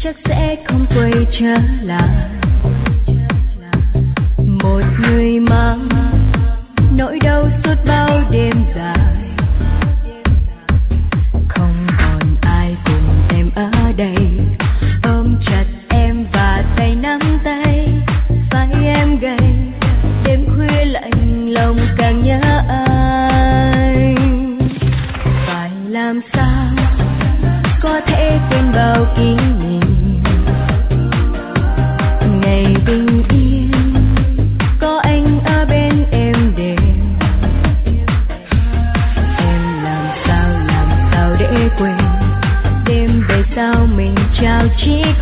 chắc sẽ không quay trở lại. Một người mang nỗi đau suốt bao đêm dài, không còn ai cùng em ở đây, ôm chặt em và tay nắm tay. Vai em gầy, đêm khuya lạnh lòng càng nhớ anh. Phải làm sao có thể quên bao kỷ niệm ngày bình yên, có anh ở bên em đêm. Em làm sao để quên đêm về sau mình trao chiếc